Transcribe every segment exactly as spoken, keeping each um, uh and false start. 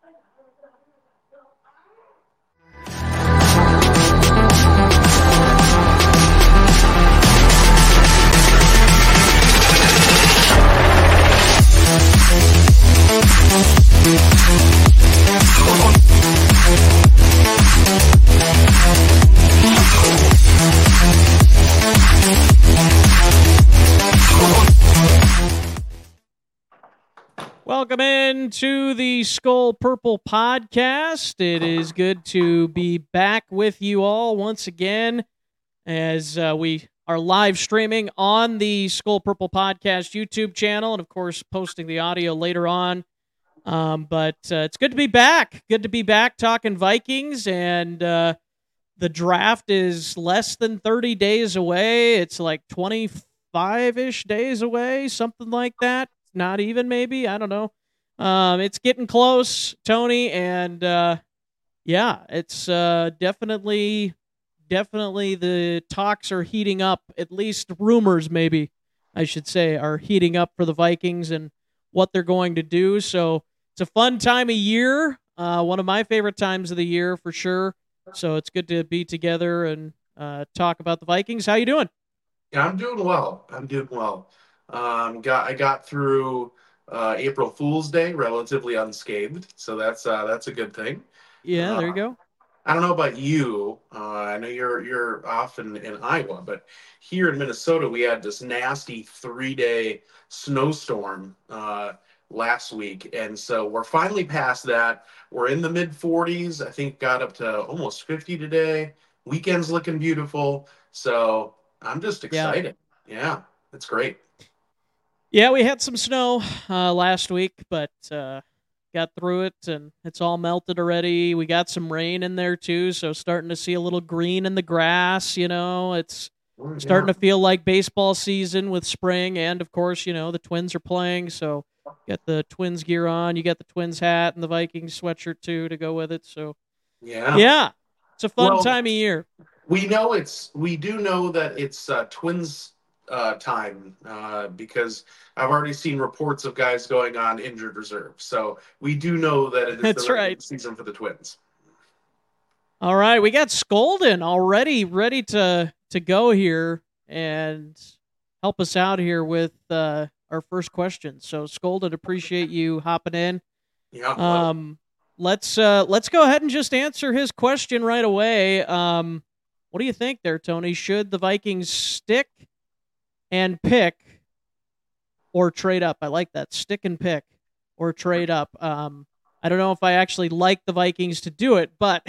Welcome in to the Skull Purple podcast. It is good to be back with you all once again as uh, we are live streaming on the Skull Purple podcast YouTube channel and, of course, posting the audio later on. Um, but uh, it's good to be back. Good to be back talking Vikings, and uh, the draft is less than thirty days away. It's like twenty-five-ish days away, something like that. Not even, maybe. I don't know. Um, it's getting close, Tony, and uh, yeah, it's uh, definitely, definitely the talks are heating up. At least rumors, maybe I should say, are heating up for the Vikings and what they're going to do. So it's a fun time of year. Uh, one of my favorite times of the year for sure. So it's good to be together and uh, talk about the Vikings. How you doing? Yeah, I'm doing well. I'm doing well. Um, got I got through uh, April Fool's Day relatively unscathed, so that's uh, that's a good thing. Yeah, there you Uh, go. I don't know about you. Uh, I know you're you're off in, in Iowa, but here in Minnesota we had this nasty three day snowstorm uh, last week, and so we're finally past that. We're in the mid forties. I think got up to almost fifty today. Weekend's looking beautiful, so I'm just Yeah. excited. Yeah, it's great. Yeah, we had some snow uh, last week, but uh, got through it, and it's all melted already. We got some rain in there too, so starting to see a little green in the grass. You know, it's Oh, starting yeah. to feel like baseball season with spring, and of course, you know the Twins are playing, so got the Twins gear on. You got the Twins hat and the Vikings sweatshirt too to go with it. So Yeah. yeah, it's a fun Well, time of year. we know it's we do know that it's uh, Twins uh, time uh, because I've already seen reports of guys going on injured reserve. So we do know that it is the That's regular right. season for the Twins. All right, we got Skolden already ready to to go here and help us out here with uh, our first question. So, Skolden, appreciate you hopping in. Yeah, love it. Um, let's uh, let's go ahead and just answer his question right away. Um, what do you think there, Tony? Should the Vikings stick and pick or trade up? I like that. Stick and pick or trade up. Um, I don't know if I actually like the Vikings to do it, but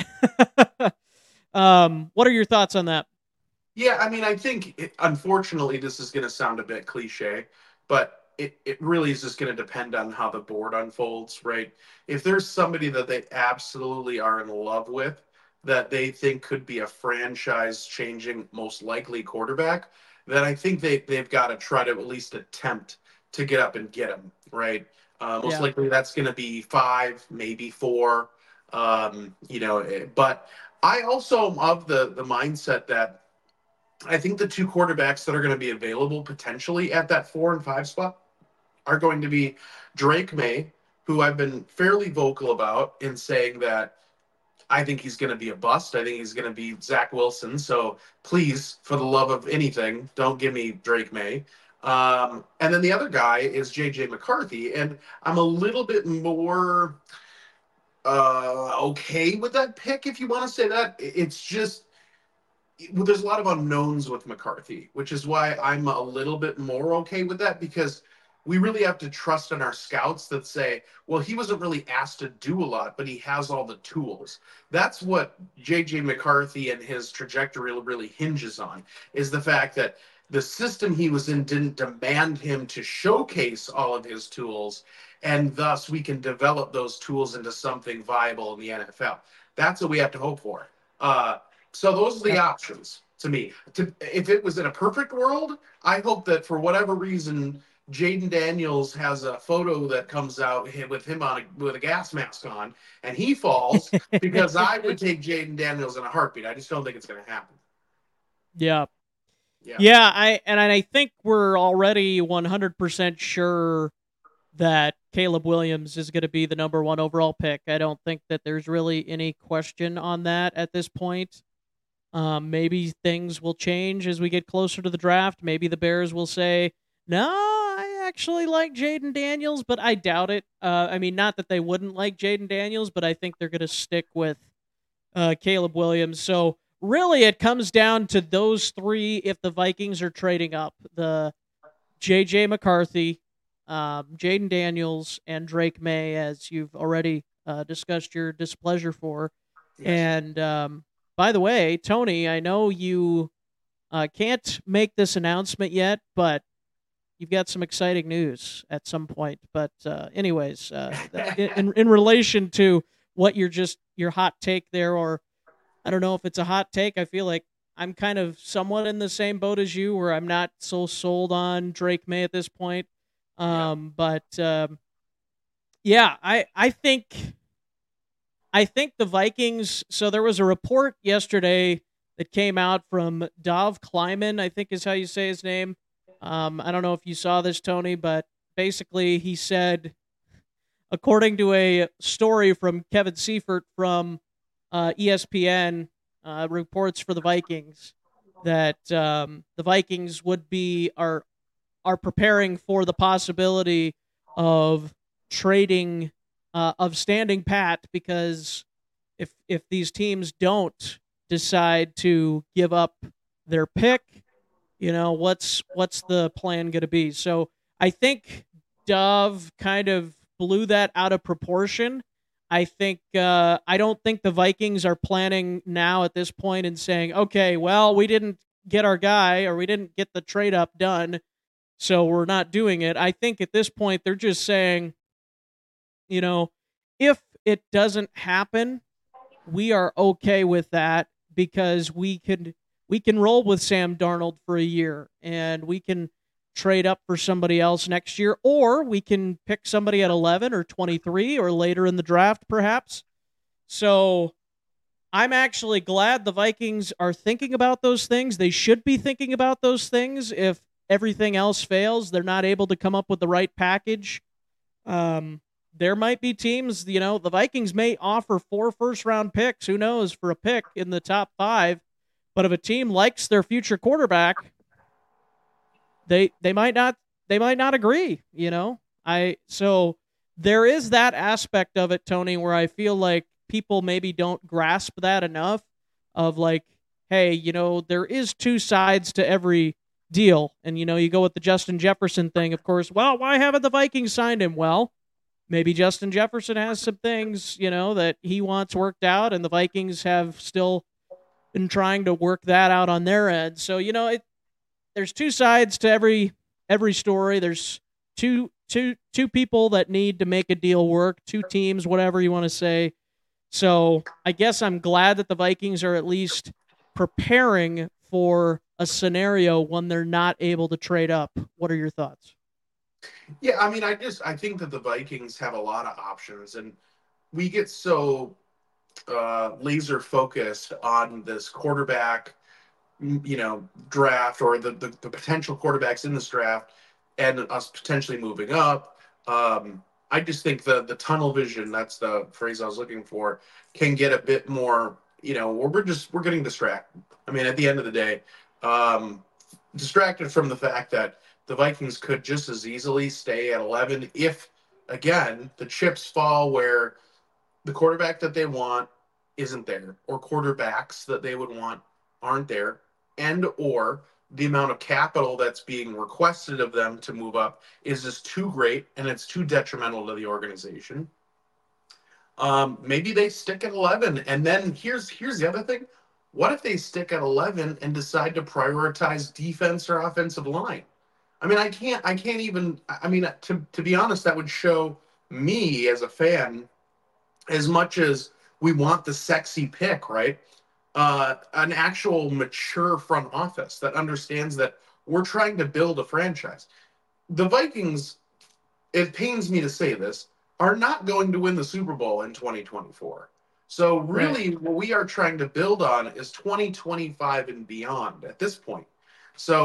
um, what are your thoughts on that? Yeah, I mean, I think it, unfortunately this is going to sound a bit cliche, but it, it really is just going to depend on how the board unfolds, right? If there's somebody that they absolutely are in love with, that they think could be a franchise changing, most likely quarterback, then I think they, they've got to try to at least attempt to get up and get him, right? Uh, most Yeah, likely that's going to be five, maybe four. Um, you know, eh, but I also am of the the mindset that I think the two quarterbacks that are going to be available potentially at that four and five spot are going to be Drake May, who I've been fairly vocal about in saying that I think he's going to be a bust. I think he's going to be Zach Wilson. So please, for the love of anything, don't give me Drake May. Um, and then the other guy is J J McCarthy. And I'm a little bit more uh, okay with that pick, if you want to say that. It's just well, there's a lot of unknowns with McCarthy, which is why I'm a little bit more okay with that because we really have to trust in our scouts that say, well, he wasn't really asked to do a lot, but he has all the tools. That's what J J McCarthy and his trajectory really hinges on, is the fact that the system he was in didn't demand him to showcase all of his tools, and thus we can develop those tools into something viable in the N F L. That's what we have to hope for. Uh, so those are the yep. options to me. To, if it was in a perfect world, I hope that for whatever reason, Jaden Daniels has a photo that comes out with him on a, with a gas mask on, and he falls because I would take Jaden Daniels in a heartbeat. I just don't think it's going to happen. Yeah, Yeah. yeah. I and I think we're already one hundred percent sure that Caleb Williams is going to be the number one overall pick. I don't think that there's really any question on that at this point. Um, maybe things will change as we get closer to the draft. Maybe the Bears will say, no, I actually like Jaden Daniels, but I doubt it. Uh, I mean, not that they wouldn't like Jaden Daniels, but I think they're going to stick with uh, Caleb Williams. So really it comes down to those three if the Vikings are trading up. The J J McCarthy, um, Jaden Daniels, and Drake May, as you've already uh, discussed your displeasure for. Yes. And um, by the way, Tony, I know you uh, can't make this announcement yet, but you've got some exciting news at some point. But uh, anyways, uh, in in relation to what you're just your hot take there, or I don't know if it's a hot take. I feel like I'm kind of somewhat in the same boat as you, where I'm not so sold on Drake May at this point. Um, yeah. But um, yeah, I I think I think the Vikings. So there was a report yesterday that came out from Dov Kleiman, I think is how you say his name. Um, I don't know if you saw this, Tony, but basically he said, according to a story from Kevin Seifert from uh, E S P N, uh, reports for the Vikings that um, the Vikings would be are are preparing for the possibility of trading uh, of standing pat, because if if these teams don't decide to give up their pick, you know, what's what's the plan going to be? So I think Dove kind of blew that out of proportion. I think uh, I don't think the Vikings are planning now at this point and saying, okay, well, we didn't get our guy or we didn't get the trade up done, so we're not doing it. I think at this point they're just saying, you know, if it doesn't happen, we are okay with that, because we can we can roll with Sam Darnold for a year and we can trade up for somebody else next year, or we can pick somebody at eleven or twenty-three or later in the draft, perhaps. So I'm actually glad the Vikings are thinking about those things. They should be thinking about those things. If everything else fails, they're not able to come up with the right package. Um, there might be teams, you know, the Vikings may offer four first-round picks, who knows, for a pick in the top five. But if a team likes their future quarterback, they they might not they might not agree, you know. I so there is that aspect of it, Tony, where I feel like people maybe don't grasp that enough, of like, hey, you know, there is two sides to every deal. And, you know, you go with the Justin Jefferson thing, of course. Well, why haven't the Vikings signed him? Well, maybe Justin Jefferson has some things, you know, that he wants worked out, and the Vikings have still been trying to work that out on their end. So, you know, it, there's two sides to every every story. There's two two two people that need to make a deal work, two teams, whatever you want to say. So I guess I'm glad that the Vikings are at least preparing for a scenario when they're not able to trade up. What are your thoughts? Yeah, I mean, I just I think that the Vikings have a lot of options, and we get so uh, laser focused on this quarterback, you know, draft, or the, the the potential quarterbacks in this draft, and us potentially moving up. Um, I just think the the tunnel vision, that's the phrase I was looking for, can get a bit more, you know, we're, we're just we're getting distracted. I mean, at the end of the day, um, distracted from the fact that the Vikings could just as easily stay at eleven if, again, the chips fall where the quarterback that they want isn't there, or quarterbacks that they would want aren't there, and or the amount of capital that's being requested of them to move up is just too great and it's too detrimental to the organization. Um, maybe they stick at eleven, and then here's here's the other thing. What if they stick at eleven and decide to prioritize defense or offensive line? I mean, I can't I can't even I mean to to be honest, that would show me as a fan, as much as we want the sexy pick, right? Uh, an actual mature front office that understands that we're trying to build a franchise. The Vikings, it pains me to say this, are not going to win the Super Bowl in twenty twenty-four. So really, right, what we are trying to build on is twenty twenty-five and beyond at this point. So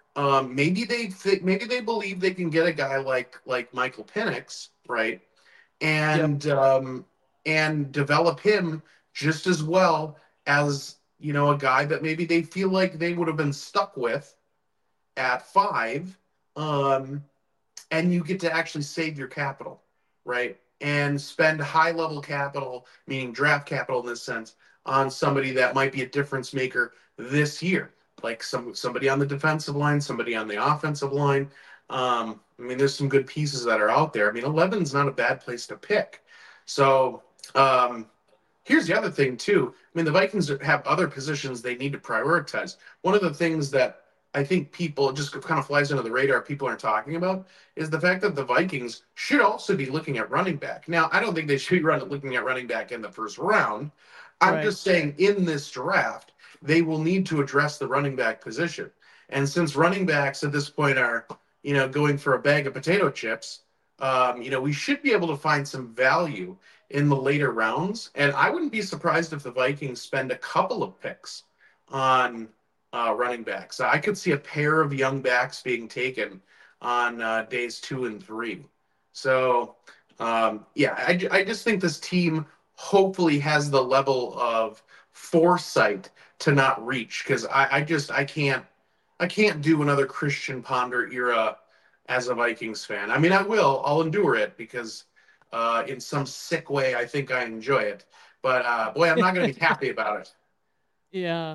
Um, maybe they think maybe they believe they can get a guy like like Michael Penix, right? Yep. And um, and develop him just as well as you know a guy that maybe they feel like they would have been stuck with at five. Um, and you get to actually save your capital, right? And spend high level capital, meaning draft capital in this sense, on somebody that might be a difference maker this year, like some somebody on the defensive line, somebody on the offensive line. Um, I mean, there's some good pieces that are out there. I mean, eleven's not a bad place to pick. So um, here's the other thing too. I mean, the Vikings have other positions they need to prioritize. One of the things that I think people just kind of flies under the radar, people aren't talking about, is the fact that the Vikings should also be looking at running back. Now, I don't think they should be run, looking at running back in the first round. I'm Right. just saying in this draft, they will need to address the running back position. And since running backs at this point are, you know, going for a bag of potato chips, um, you know, we should be able to find some value in the later rounds. And I wouldn't be surprised if the Vikings spend a couple of picks on uh, running backs. I could see a pair of young backs being taken on uh, days two and three. So, um, yeah, I, I just think this team hopefully has the level of foresight to not reach because I, I just I can't I can't do another Christian Ponder era as a Vikings fan. I mean, I will. I'll endure it because uh, in some sick way, I think I enjoy it. But uh, boy, I'm not going to be happy about it. Yeah.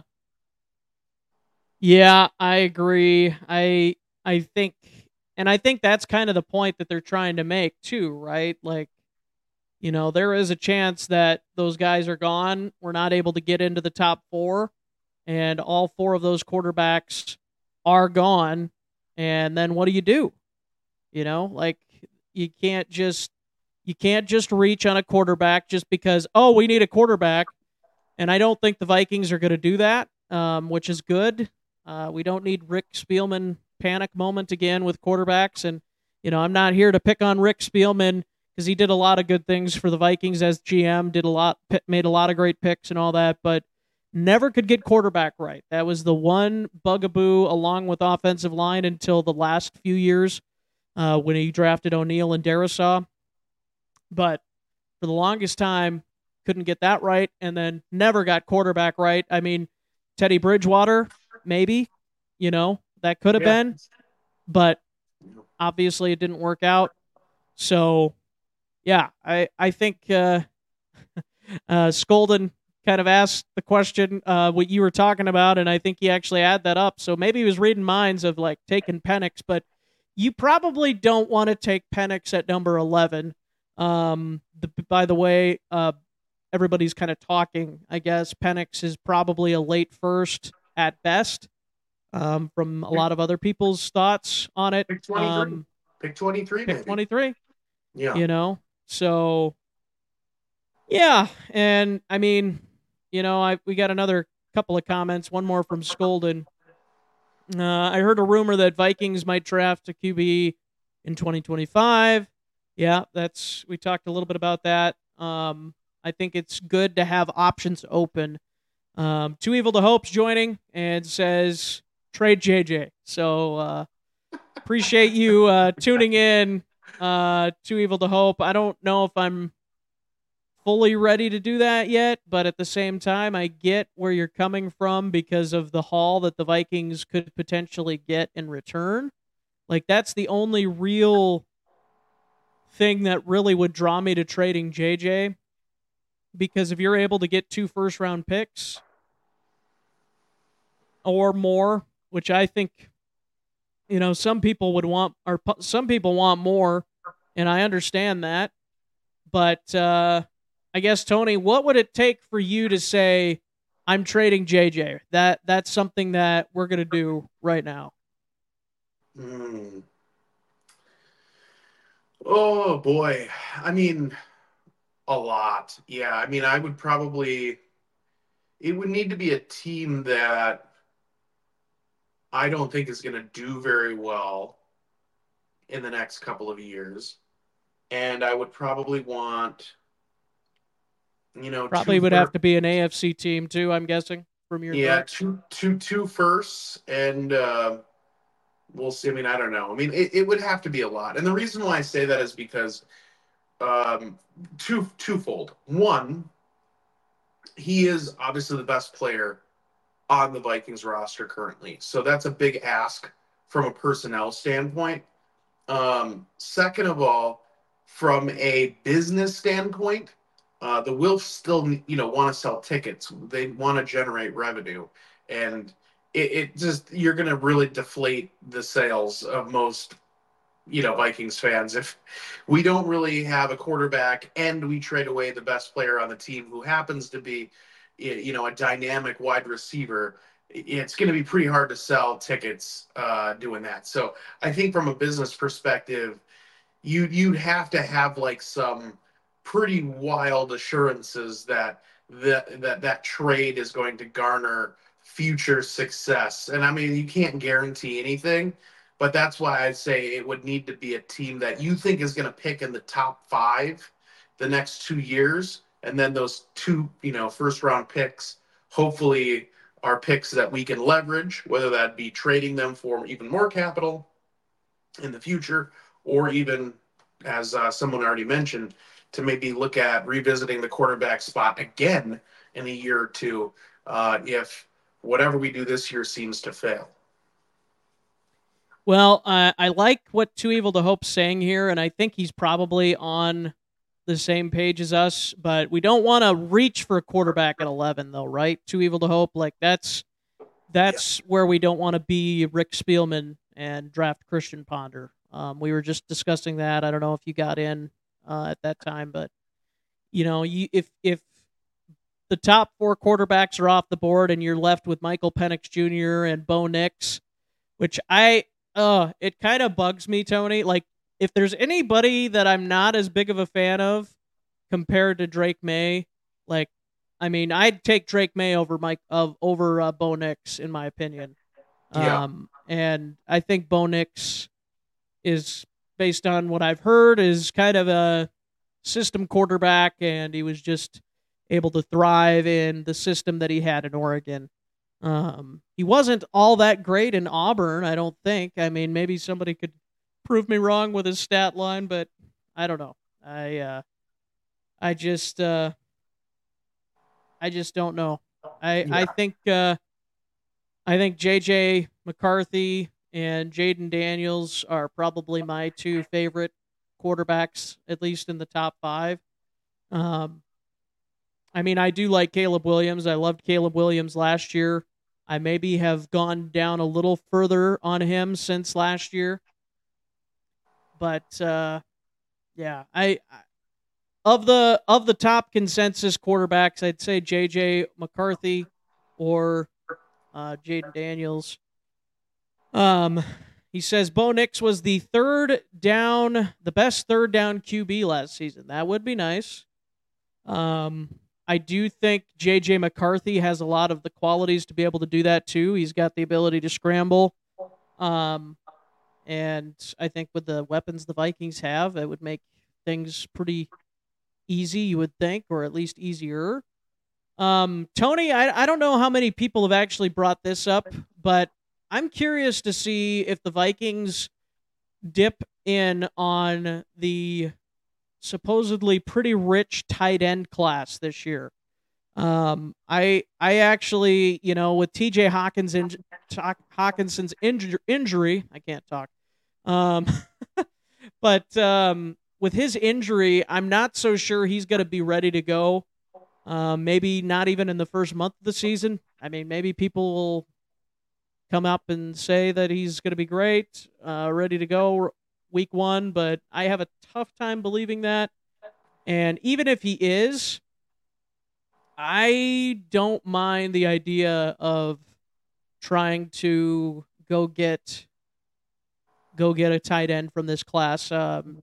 Yeah, I agree. I I think and I think that's kind of the point that they're trying to make too, right? Like, you know, there is a chance that those guys are gone. We're not able to get into the top four, and all four of those quarterbacks are gone. And then what do you do? You know, like you can't just you can't just reach on a quarterback just because oh we need a quarterback. And I don't think the Vikings are going to do that, um, which is good. Uh, we don't need Rick Spielman panic moment again with quarterbacks. And, you know, I'm not here to pick on Rick Spielman because he did a lot of good things for the Vikings as G M, did a lot, made a lot of great picks and all that, but never could get quarterback right. That was the one bugaboo along with offensive line until the last few years uh, when he drafted O'Neal and Darisaw. But for the longest time, couldn't get that right, and then never got quarterback right. I mean, Teddy Bridgewater, maybe, you know, that could have Yeah. been, but obviously it didn't work out. So, yeah, I I think uh, uh, Skolden kind of asked the question uh, what you were talking about, and I think he actually had that up. So maybe he was reading minds of like taking Penix, but you probably don't want to take Penix at number eleven. Um, the, by the way, uh, everybody's kind of talking. I guess Penix is probably a late first at best. Um, from a lot of other people's thoughts on it. Pick twenty-three. Um, Pick twenty-three, pick maybe. twenty-three. Yeah. You know, so yeah, and I mean, you know, I we got another couple of comments. One more from Skolden. Uh, I heard a rumor that Vikings might draft a Q B in twenty twenty-five. Yeah, that's we talked a little bit about that. Um, I think it's good to have options open. Um, Too Evil to Hope's joining and says trade J J. So uh, appreciate you uh, tuning in. Uh, Too Evil to Hope. I don't know if I'm fully ready to do that yet, but at the same time, I get where you're coming from because of the haul that the Vikings could potentially get in return. Like that's the only real thing that really would draw me to trading J J, because if you're able to get two first round picks or more, which I think, you know, some people would want, or some people want more, and I understand that. But uh, I guess, Tony, what would it take for you to say, I'm trading J J? That that's something that we're gonna do right now. Mm. Oh boy. I mean, a lot. Yeah. I mean, I would probably. It would need to be a team that I don't think is going to do very well in the next couple of years. And I would probably want, you know, two Probably would have first, to be an A F C team too. I'm guessing from your yeah, thoughts. two, two, two firsts and uh, we'll see. I mean, I don't know. I mean, it, it would have to be a lot. And the reason why I say that is because um, two twofold. One, he is obviously the best player on the Vikings roster currently. So that's a big ask from a personnel standpoint. Um, second of all, from a business standpoint, uh, the Wilfs still, you know, want to sell tickets. They want to generate revenue, and it, it just you're going to really deflate the sales of most, you know, Vikings fans if we don't really have a quarterback and we trade away the best player on the team who happens to be, you know, a dynamic wide receiver. It's going to be pretty hard to sell tickets uh, doing that. So I think from a business perspective, you you'd have to have like some pretty wild assurances that that that that trade is going to garner future success. And I mean, you can't guarantee anything, but that's why I'd say it would need to be a team that you think is going to pick in the top five the next two years, and then those two, you know, first round picks, hopefully are picks that we can leverage, whether that be trading them for even more capital in the future, or even, as uh, someone already mentioned, to maybe look at revisiting the quarterback spot again in a year or two uh, if whatever we do this year seems to fail. Well, uh, I like what Too Evil to Hope's saying here, and I think he's probably on the same page as us, but we don't want to reach for a quarterback at eleven, though, right? Too Evil to Hope, like that's that's yeah. where we don't want to be Rick Spielman and draft Christian Ponder. Um, we were just discussing that. I don't know if you got in uh, at that time, but you know, you, if if the top four quarterbacks are off the board and you're left with Michael Penix Junior and Bo Nix, which I, uh, it kind of bugs me, Tony. Like, if there's anybody that I'm not as big of a fan of compared to Drake May, like, I mean, I'd take Drake May over Mike of over uh, Bo Nix in my opinion. Yeah. Um, and I think Bo Nix is, based on what I've heard, is kind of a system quarterback, and he was just able to thrive in the system that he had in Oregon. Um, he wasn't all that great in Auburn, I don't think. I mean, maybe somebody could prove me wrong with his stat line, but I don't know. I uh, I just uh, I just don't know. I yeah. I think uh, I think J J McCarthy and Jaden Daniels are probably my two favorite quarterbacks, at least in the top five. Um, I mean, I do like Caleb Williams. I loved Caleb Williams last year. I maybe have gone down a little further on him since last year. But uh, yeah, I, I of the of the top consensus quarterbacks, I'd say J J McCarthy or uh, Jaden Daniels. Um, he says Bo Nix was the third down, the best third down Q B last season. That would be nice. Um, I do think J J McCarthy has a lot of the qualities to be able to do that too. He's got the ability to scramble. Um, and I think with the weapons the Vikings have, it would make things pretty easy, you would think, or at least easier. Um, Tony, I, I don't know how many people have actually brought this up, but I'm curious to see if the Vikings dip in on the supposedly pretty rich tight end class this year. Um, I I actually, you know, with T J Hawkins in, Hawkinson's inju- injury, I can't talk. Um, but um, with his injury, I'm not so sure he's going to be ready to go. Um, maybe not even in the first month of the season. I mean, maybe people will come up and say that he's going to be great, uh, ready to go week one, but I have a tough time believing that. And even if he is, I don't mind the idea of trying to go get go get a tight end from this class. Um,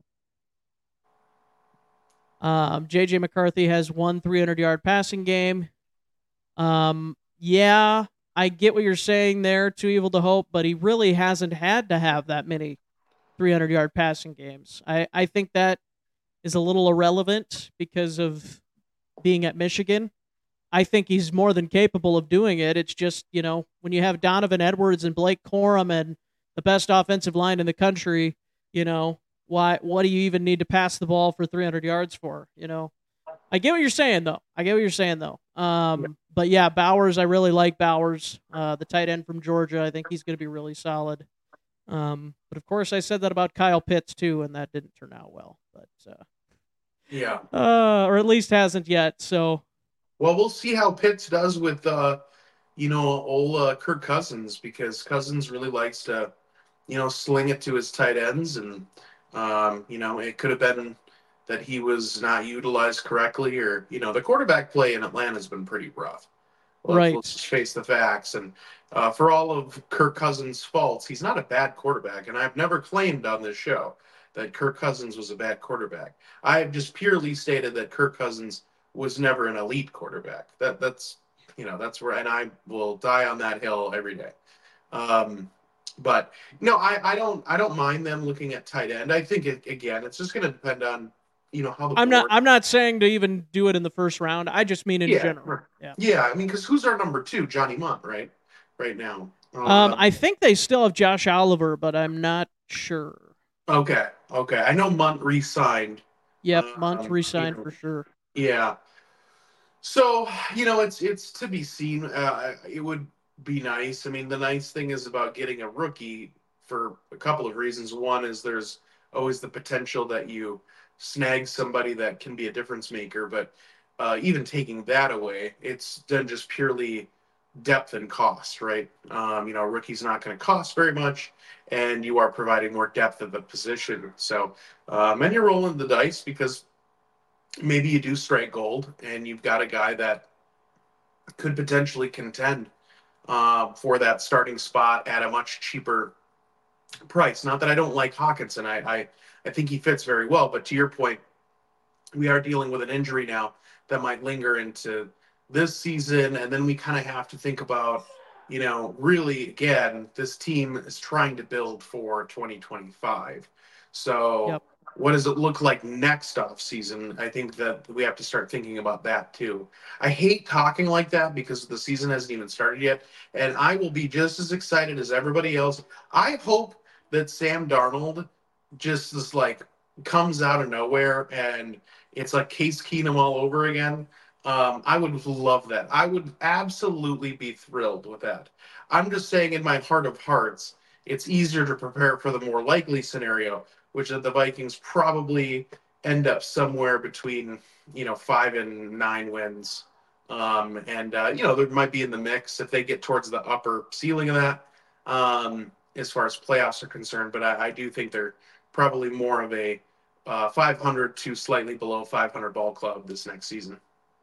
um, J J McCarthy has one three hundred yard passing game. Um, yeah, I get what you're saying there, Too Evil to Hope, but he really hasn't had to have that many three hundred yard passing games. I, I think that is a little irrelevant because of being at Michigan. I think he's more than capable of doing it. It's just, you know, when you have Donovan Edwards and Blake Corum and the best offensive line in the country, you know, why, what do you even need to pass the ball for three hundred yards for? You know, I get what you're saying though. I get what you're saying though. Um, but yeah, Bowers, I really like Bowers, uh, the tight end from Georgia. I think he's going to be really solid. Um, but of course, I said that about Kyle Pitts too, and that didn't turn out well. But uh, Yeah. uh, or at least hasn't yet. So, well, we'll see how Pitts does with, uh, you know, old uh, Kirk Cousins, because Cousins really likes to, you know, sling it to his tight ends, and um, you know, it could have been that he was not utilized correctly, or you know, the quarterback play in Atlanta has been pretty rough. Let's, right. let's just face the facts. And uh, for all of Kirk Cousins' faults, he's not a bad quarterback. And I've never claimed on this show that Kirk Cousins was a bad quarterback. I have just purely stated that Kirk Cousins was never an elite quarterback. That that's you know that's where, and I will die on that hill every day. Um, but no, I, I don't I don't mind them looking at tight end. I think it, again, it's just going to depend on you know how the I'm board. not. I'm not saying to even do it in the first round. I just mean in yeah, general. Yeah. Yeah. I mean, because who's our number two? Johnny Munt, right? Right now. Um, Um, I think they still have Josh Oliver, but I'm not sure. okay. Okay. I know Munt re-signed. Yep, Um, Munt you re-signed know, for sure. yeah. So you know, it's it's to be seen. Uh, it would be nice. I mean, the nice thing is about getting a rookie for a couple of reasons. One is there's always the potential that you snag somebody that can be a difference maker, but uh, even taking that away, it's then just purely depth and cost, right? Um, you know, rookie's not going to cost very much, and you are providing more depth of the position. So, um, and you're rolling the dice because maybe you do strike gold, and you've got a guy that could potentially contend uh, for that starting spot at a much cheaper price. Not that I don't like Hawkinson, I, I I think he fits very well. But to your point, we are dealing with an injury now that might linger into this season, and then we kind of have to think about, you know, really again, this team is trying to build for twenty twenty-five. So Yep. what does it look like next off season? I think that we have to start thinking about that too. I hate talking like that because the season hasn't even started yet, and I will be just as excited as everybody else. I hope that Sam Darnold just is like comes out of nowhere and it's like Case Keenum all over again. Um, I would love that. I would absolutely be thrilled with that. I'm just saying, in my heart of hearts, it's easier to prepare for the more likely scenario, which is the Vikings probably end up somewhere between, you know, five and nine wins. Um, and, uh, you know, there might be in the mix if they get towards the upper ceiling of that, um, as far as playoffs are concerned. But I, I do think they're probably more of a uh, five hundred to slightly below five hundred ball club this next season.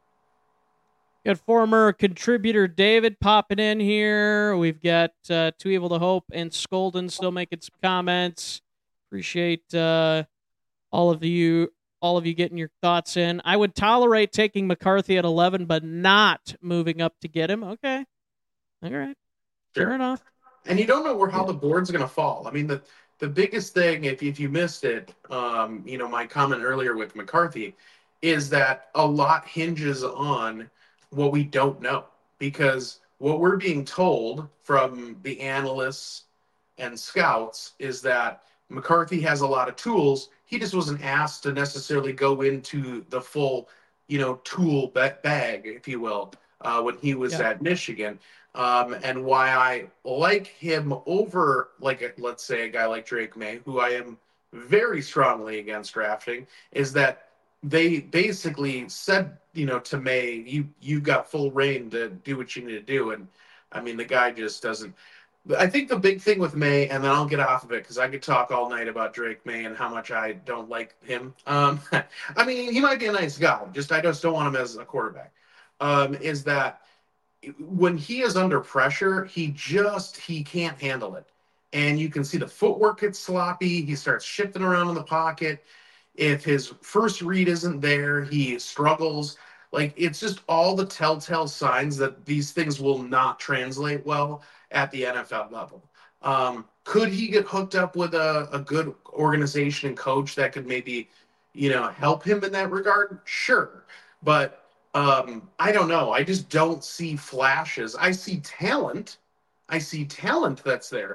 Got former contributor David popping in here. We've got uh, Too Evil to Hope and Skolden still making some comments. Appreciate uh, all of you, all of you getting your thoughts in. I would tolerate taking McCarthy at eleven, but not moving up to get him. Okay, all right, Sure. fair enough. And you don't know where how Yeah. the board's going to fall. I mean, the the biggest thing, if if you missed it, um, you know, my comment earlier with McCarthy, is that a lot hinges on what we don't know, because what we're being told from the analysts and scouts is that McCarthy has a lot of tools. He just wasn't asked to necessarily go into the full, you know, tool bag, if you will, uh, when he was Yeah. at Michigan. Um, and why I like him over, like, let's say, a guy like Drake May, who I am very strongly against drafting, is that they basically said, you know, to May, you you got full reign to do what you need to do. And I mean, the guy just doesn't. I think the big thing with May, and then I'll get off of it because I could talk all night about Drake May and how much I don't like him. Um, I mean, he might be a nice guy, just I just don't want him as a quarterback. Um, is that when he is under pressure, he just he can't handle it, and you can see the footwork gets sloppy. He starts shifting around in the pocket. If his first read isn't there, he struggles. Like, it's just all the telltale signs that these things will not translate well at the N F L level. Um, could he get hooked up with a, a good organization and coach that could maybe, you know, help him in that regard? Sure. But um, I don't know. I just don't see flashes. I see talent. I see talent that's there.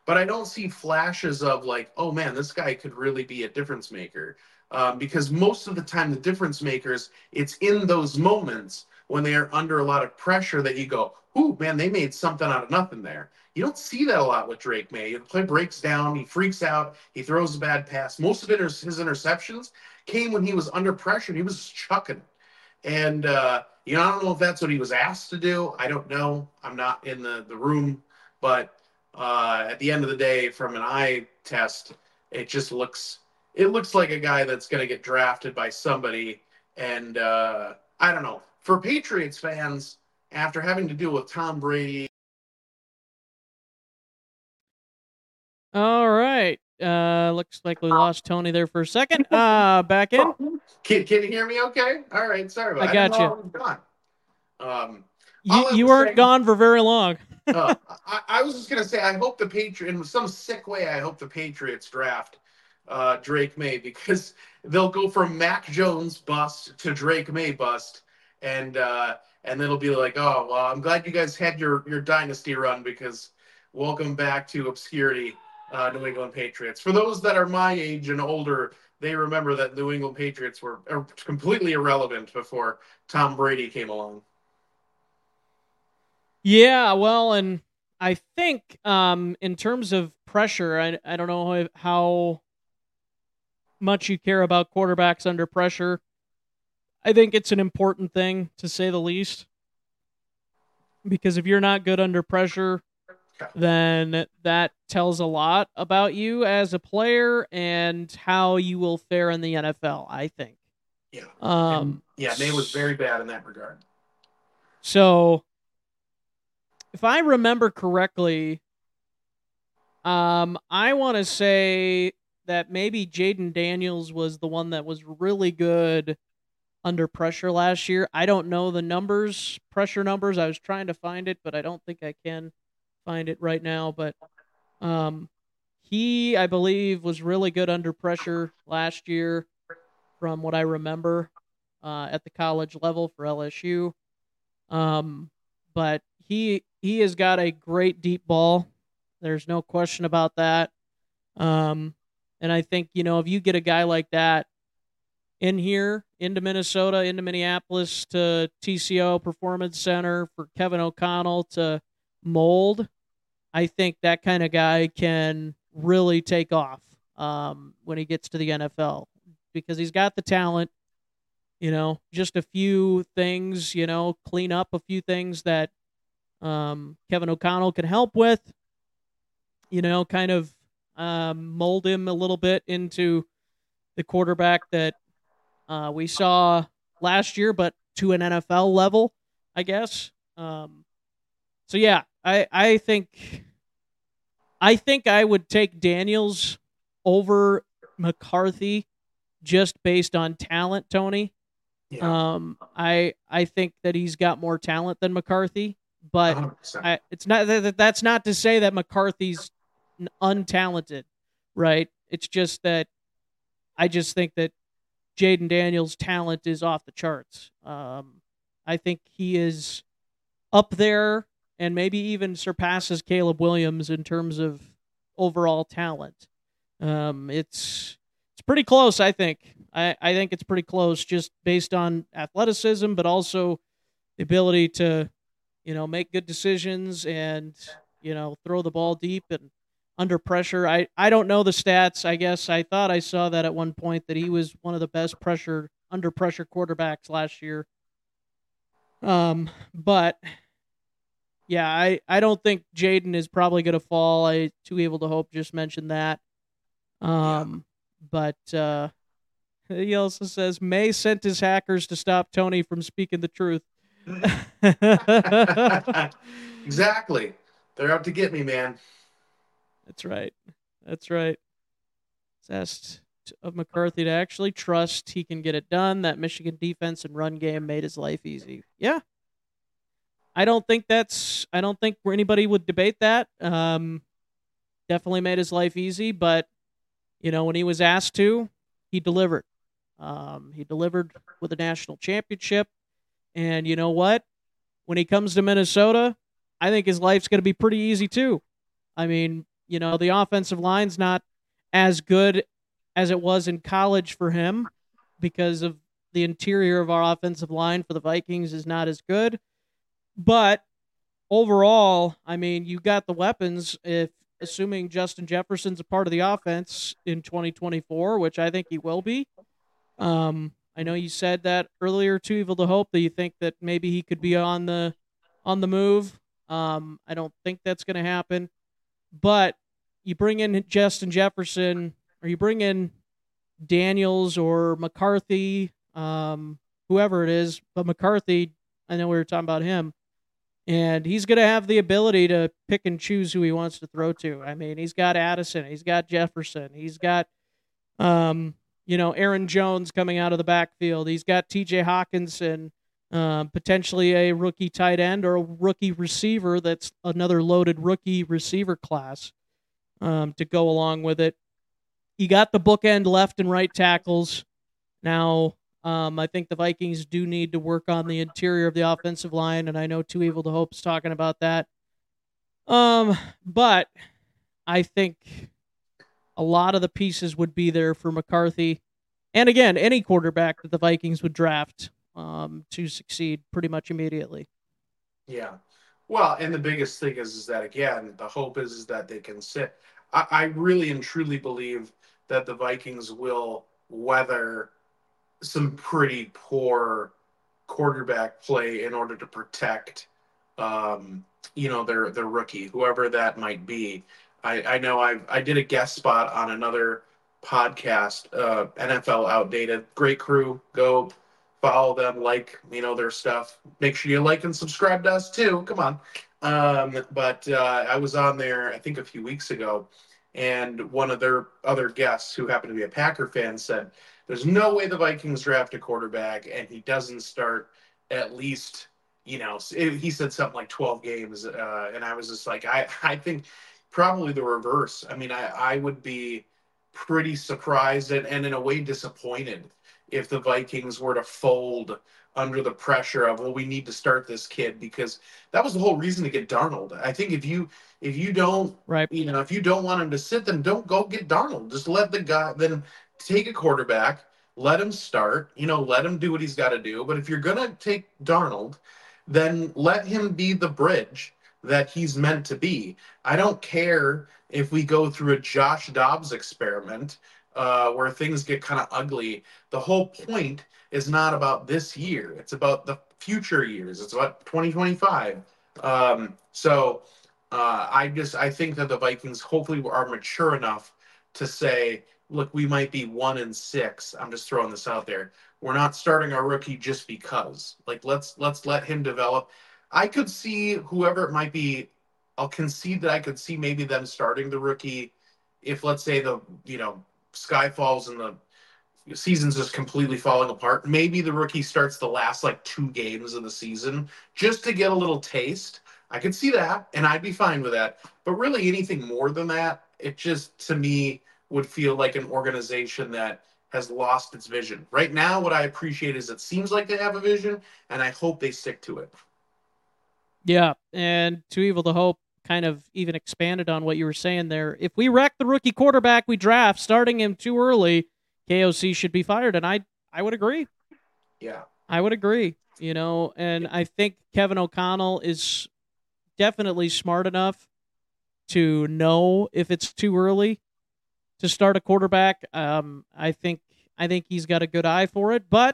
but I don't see flashes of like, oh man, this guy could really be a difference maker. Um, because most of the time, the difference makers, it's in those moments when they are under a lot of pressure that you go, ooh, man, they made something out of nothing there. You don't see that a lot with Drake May. The play breaks down, he freaks out, he throws a bad pass. Most of his interceptions came when he was under pressure, and he was just chucking. And, uh, you know, I don't know if that's what he was asked to do. I don't know. I'm not in the, the room. But uh, at the end of the day, from an eye test, it just looks it looks like a guy that's going to get drafted by somebody. And uh, I don't know. For Patriots fans, after having to deal with Tom Brady. All right. Uh, looks like we lost Tony there for a second. Uh, back in. Can, can you hear me okay? All right. Sorry about that. I got I you. I was gone. Um, you you weren't saying, gone for very long. uh, I, I was just going to say, I hope the Patriots, in some sick way, I hope the Patriots draft uh, Drake May, because they'll go from Mac Jones bust to Drake May bust. And uh, and it'll be like, oh, well, I'm glad you guys had your, your dynasty run, because welcome back to obscurity, uh, New England Patriots. For those that are my age and older, they remember that New England Patriots were completely irrelevant before Tom Brady came along. Yeah, well, and I think um, in terms of pressure, I, I don't know how much you care about quarterbacks under pressure. I think it's an important thing, to say the least, because if you're not good under pressure, then that tells a lot about you as a player and how you will fare in the N F L, I think. Yeah. Um, and, yeah, May was very bad in that regard. So, if I remember correctly, um, I want to say that maybe Jaden Daniels was the one that was really good under pressure last year. I don't know the numbers, pressure numbers. I was trying to find it, but I don't think I can find it right now. But um, he, I believe, was really good under pressure last year from what I remember uh, at the college level for L S U. Um, but he he has got a great deep ball. There's no question about that. Um, and I think, you know, if you get a guy like that in here, into Minnesota, into Minneapolis, to T C O Performance Center for Kevin O'Connell to mold, I think that kind of guy can really take off um, when he gets to the N F L, because he's got the talent. You know, just a few things, you know, clean up a few things that um, Kevin O'Connell can help with, you know, kind of um, mold him a little bit into the quarterback that uh, we saw last year, but to an N F L level, I guess. Um, so, yeah, I, I think I think I would take Daniels over McCarthy just based on talent, Tony. Yeah. Um, I I think that he's got more talent than McCarthy, but I, it's not that that's not to say that McCarthy's untalented, right? It's just that I just think that Jaden Daniels' talent is off the charts. Um, I think he is up there and maybe even surpasses Caleb Williams in terms of overall talent. Um, it's it's pretty close, I think. I, I think it's pretty close just based on athleticism, but also the ability to, you know, make good decisions and, you know, throw the ball deep and under pressure. I, I don't know the stats. I guess I thought I saw that at one point that he was one of the best pressure under pressure quarterbacks last year. Um, but yeah, I, I don't think Jaden is probably going to fall. I Too Evil to Hope just mentioned that. Um, yeah. But uh, he also says May sent his hackers to stop Tony from speaking the truth. Exactly. They're out to get me, man. That's right. That's right. It's asked of McCarthy to actually trust he can get it done. That Michigan defense and run game made his life easy. Yeah. I don't think that's, I don't think anybody would debate that. Um, definitely made his life easy, but, you know, when he was asked to, he delivered. Um, he delivered with a national championship. And you know what? When he comes to Minnesota, I think his life's going to be pretty easy too. I mean, you know, the offensive line's not as good as it was in college for him because of the interior of our offensive line for the Vikings is not as good. But overall, I mean, you got the weapons if assuming Justin Jefferson's a part of the offense in twenty twenty-four, which I think he will be. Um, I know you said that earlier, too evil to hope, that you think that maybe he could be on the on the move. Um, I don't think that's going to happen. But you bring in Justin Jefferson, or you bring in Daniels or McCarthy, um, whoever it is, but McCarthy, I know we were talking about him, and he's going to have the ability to pick and choose who he wants to throw to. I mean, he's got Addison, he's got Jefferson, he's got, um, you know, Aaron Jones coming out of the backfield, he's got T J Hawkinson, uh, potentially a rookie tight end or a rookie receiver that's another loaded rookie receiver class um, to go along with it. You got the bookend left and right tackles. Now, um, I think the Vikings do need to work on the interior of the offensive line, and I know Too Evil to Hope's talking about that. Um, but I think a lot of the pieces would be there for McCarthy. And again, any quarterback that the Vikings would draft um, to succeed pretty much immediately. Yeah. Well, and the biggest thing is, is that, again, the hope is, is that they can sit. I, I really and truly believe that the Vikings will weather some pretty poor quarterback play in order to protect, um, you know, their their rookie, whoever that might be. I, I know I I did a guest spot on another podcast, uh, N F L Outdated. Great crew. Go follow them, like, you know, their stuff. Make sure you like and subscribe to us too. Come on. Um, but uh, I was on there, I think, a few weeks ago, and one of their other guests, who happened to be a Packer fan, said, "There's no way the Vikings draft a quarterback and he doesn't start at least, you know," he said something like twelve games. Uh, and I was just like, I, I think probably the reverse. I mean, I, I would be pretty surprised and, and in a way disappointed if the Vikings were to fold under the pressure of, well, we need to start this kid, because that was the whole reason to get Darnold. I think if you if you don't, right, you know, if you don't want him to sit, then don't go get Darnold. Just let the guy, then take a quarterback, let him start, you know, let him do what he's got to do. But if you're gonna take Darnold, then let him be the bridge that he's meant to be. I don't care if we go through a Josh Dobbs experiment uh, where things get kind of ugly. The whole point is not about this year. It's about the future years. It's about twenty twenty-five. Um, so uh, I just I think that the Vikings hopefully are mature enough to say, look, we might be one and six. I'm just throwing this out there. We're not starting our rookie just because. Like, let's let's let him develop. I could see whoever it might be. I'll concede that I could see maybe them starting the rookie if, let's say, the you know sky falls and the season's just completely falling apart. Maybe the rookie starts the last like two games of the season just to get a little taste. I could see that, and I'd be fine with that. But really, anything more than that, it just, to me, would feel like an organization that has lost its vision. Right now, what I appreciate is it seems like they have a vision, and I hope they stick to it. Yeah, and Too Evil to Hope kind of even expanded on what you were saying there. If we wreck the rookie quarterback we draft, starting him too early, K O C should be fired, and I I would agree. Yeah. I would agree, you know, and I think Kevin O'Connell is definitely smart enough to know if it's too early to start a quarterback. Um, I think I think he's got a good eye for it, but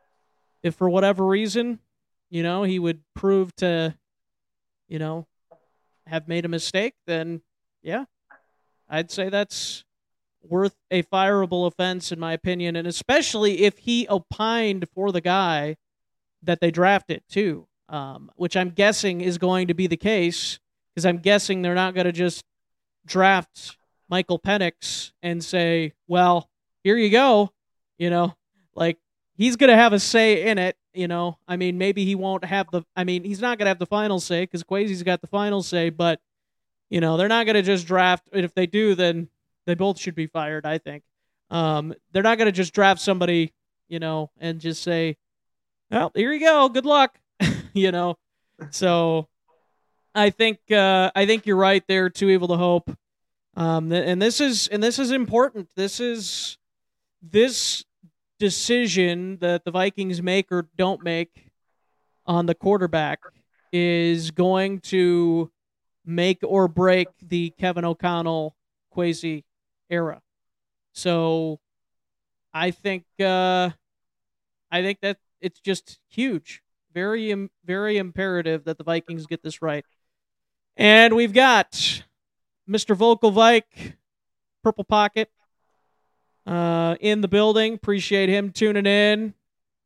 if for whatever reason, you know, he would prove to, you know, have made a mistake, then yeah, I'd say that's worth a fireable offense in my opinion, and especially if he opined for the guy that they drafted too, um, which I'm guessing is going to be the case, because I'm guessing they're not going to just draft Michael Penix and say, well, here you go, you know, like he's going to have a say in it, you know. I mean, maybe he won't have the, I mean, he's not going to have the final say because Kwesi's got the final say, but, you know, they're not going to just draft, and if they do, then they both should be fired, I think. Um, they're not going to just draft somebody, you know, and just say, well, here you go, good luck, you know. So I think uh, I think you're right there, Too Evil to Hope. Um, and this is and this is important. This is this decision that the Vikings make or don't make on the quarterback is going to make or break the Kevin O'Connell Kwesi era. So I think uh, I think that it's just huge, very very imperative that the Vikings get this right. And we've got Mister Vogelvike, Purple Pocket, uh, in the building. Appreciate him tuning in.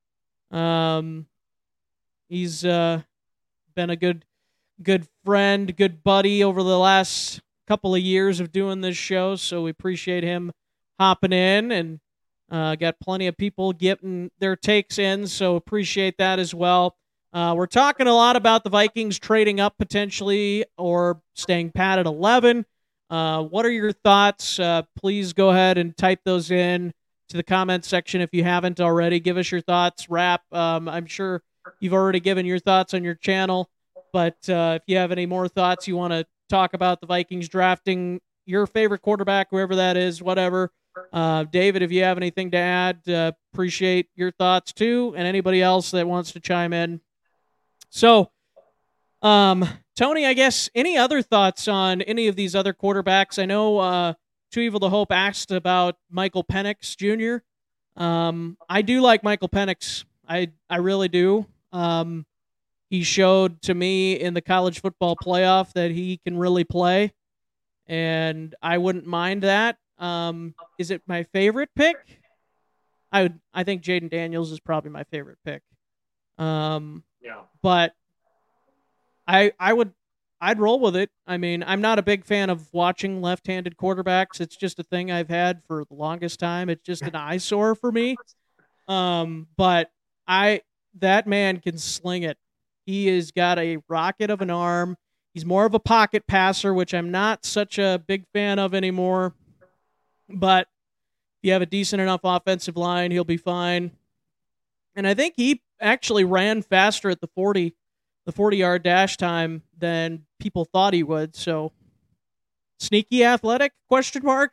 Um, he's uh, been a good good friend, good buddy over the last couple of years of doing this show, so we appreciate him hopping in, and uh, got plenty of people getting their takes in, so appreciate that as well. Uh, we're talking a lot about the Vikings trading up potentially or staying pat at eleven. Uh, what are your thoughts? Uh, please go ahead and type those in to the comment section if you haven't already. Give us your thoughts. Rap, um, I'm sure you've already given your thoughts on your channel, but uh, if you have any more thoughts you want to talk about the Vikings drafting your favorite quarterback, whoever that is, whatever. Uh, David, if you have anything to add, uh, appreciate your thoughts too, and anybody else that wants to chime in. So, um, Tony, I guess any other thoughts on any of these other quarterbacks? I know uh, Too Evil to Hope asked about Michael Penix Junior Um, I do like Michael Penix. I I really do. Um, he showed to me in the college football playoff that he can really play, and I wouldn't mind that. Um, is it my favorite pick? I would. I think Jaden Daniels is probably my favorite pick. Um, Yeah. But I I would I'd roll with it. I mean, I'm not a big fan of watching left-handed quarterbacks. It's just a thing I've had for the longest time. It's just an eyesore for me. Um, but I that man can sling it. He has got a rocket of an arm. He's more of a pocket passer, which I'm not such a big fan of anymore. But if you have a decent enough offensive line, he'll be fine. And I think he actually ran faster at the forty, the forty-yard dash time than people thought he would. So sneaky athletic question mark.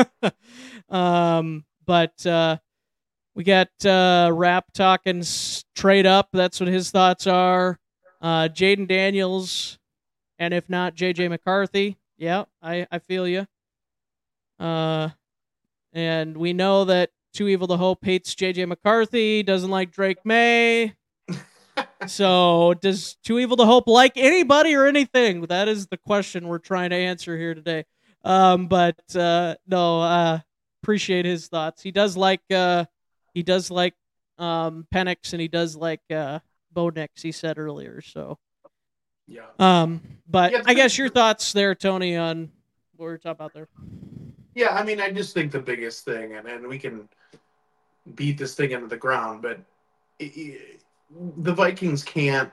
um, but uh, we got uh, Rap talking s- trade up. That's what his thoughts are. Uh, Jaden Daniels, and if not, J J McCarthy. Yeah, I, I feel you. Uh, and we know that Too Evil to Hope hates J J McCarthy, doesn't like Drake May. So does Too Evil to Hope like anybody or anything? That is the question we're trying to answer here today. Um, but uh, no, uh, appreciate his thoughts. He does like uh, he does like um, Penix, and he does like uh, Bo Nix, he said earlier. So Yeah. um, but Yeah, I guess your thoughts there, Tony, on what we were talking about there. Yeah, I mean, I just think the biggest thing, and, and we can beat this thing into the ground, but it, it, the Vikings can't.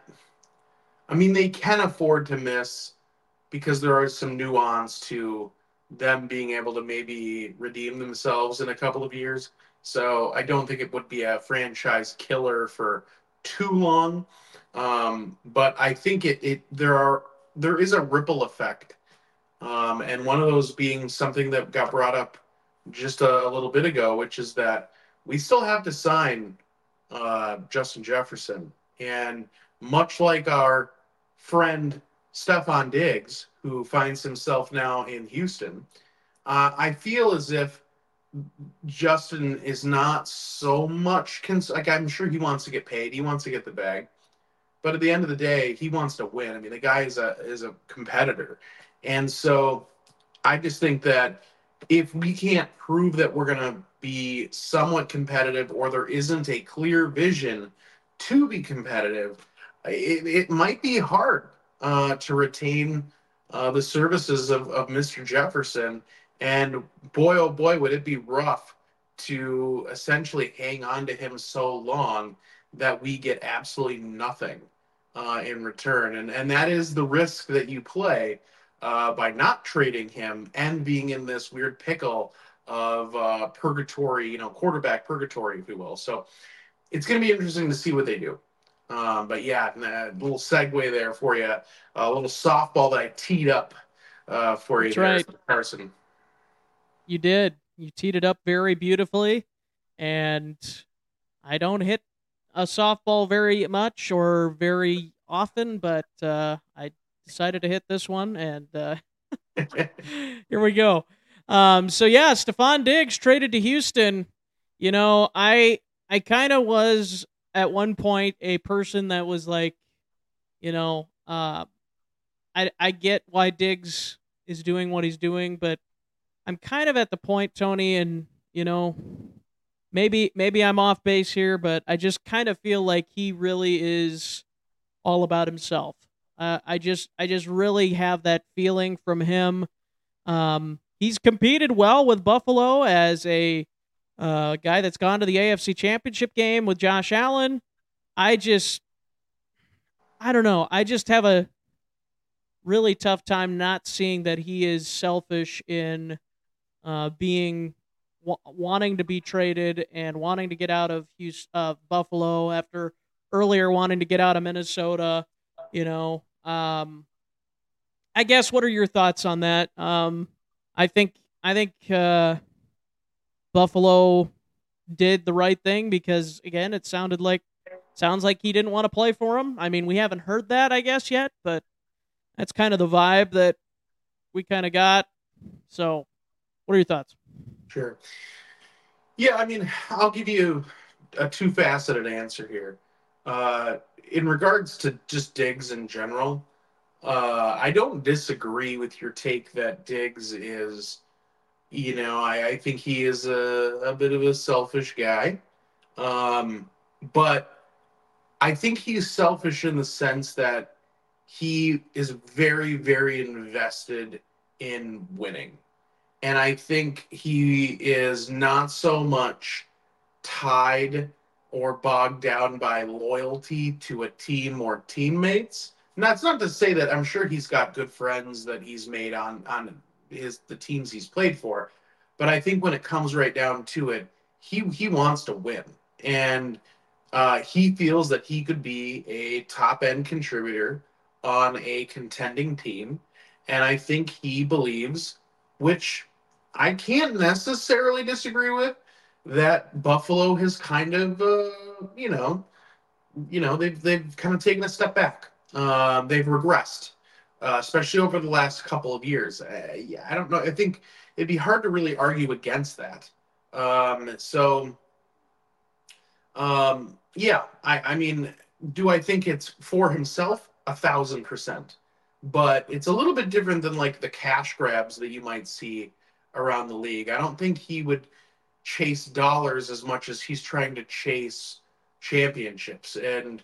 I mean, they can afford to miss because there are some nuance to them being able to maybe redeem themselves in a couple of years. So I don't think it would be a franchise killer for too long. Um, but I think it, it there are there is a ripple effect, um, and one of those being something that got brought up just a, a little bit ago, which is that we still have to sign uh, Justin Jefferson, and much like our friend Stefan Diggs, who finds himself now in Houston, uh, I feel as if Justin is not so much cons- like I'm sure he wants to get paid, he wants to get the bag, but at the end of the day, he wants to win. I mean, the guy is a is a competitor, and so I just think that if we can't prove that we're going to be somewhat competitive, or there isn't a clear vision to be competitive, it, it might be hard uh, to retain uh, the services of, of Mister Jefferson. And boy, oh boy, would it be rough to essentially hang on to him so long that we get absolutely nothing uh, in return. And, and that is the risk that you play uh, by not trading him and being in this weird pickle of uh, purgatory, you know, quarterback purgatory, if you will. So it's going to be interesting to see what they do. Um, but yeah, a little segue there for you, a little softball that I teed up uh, for That's you there, right. Carson. You did. You teed it up very beautifully, and I don't hit a softball very much or very often, but uh, I decided to hit this one, and uh, here we go. Um, so yeah, Stephon Diggs traded to Houston. You know, I I kind of was at one point a person that was like, you know, uh, I I get why Diggs is doing what he's doing, but I'm kind of at the point, Tony, and you know, maybe maybe I'm off base here, but I just kind of feel like he really is all about himself. Uh, I just I just really have that feeling from him. Um, he's competed well with Buffalo as a uh, guy that's gone to the A F C Championship game with Josh Allen. I just I don't know. I just have a really tough time not seeing that he is selfish in uh, being w- wanting to be traded and wanting to get out of Houston, uh, Buffalo after earlier wanting to get out of Minnesota. You know, um, I guess what are your thoughts on that? Um, I think I think uh, Buffalo did the right thing because again, it sounded like sounds like he didn't want to play for him. I mean, we haven't heard that I guess yet, but that's kind of the vibe that we kind of got. So, what are your thoughts? Sure. Yeah, I mean, I'll give you a two-faceted answer here. Uh, in regards to just Diggs in general, uh, I don't disagree with your take that Diggs is, you know, I, I think he is a, a bit of a selfish guy. Um, but I think he's selfish in the sense that he is very, very invested in winning. And I think he is not so much tied or bogged down by loyalty to a team or teammates. And that's not to say that I'm sure he's got good friends that he's made on on his the teams he's played for, but I think when it comes right down to it, he he wants to win, and uh, he feels that he could be a top end contributor on a contending team, and I think he believes, which I can't necessarily disagree with, that Buffalo has kind of, uh, you know, you know, they've they've kind of taken a step back. Uh, they've regressed, uh, especially over the last couple of years. Uh, yeah, I don't know. I think it'd be hard to really argue against that. Um, so, um, yeah, I, I mean, do I think it's for himself? A thousand percent. But it's a little bit different than like the cash grabs that you might see around the league. I don't think he would chase dollars as much as he's trying to chase championships. And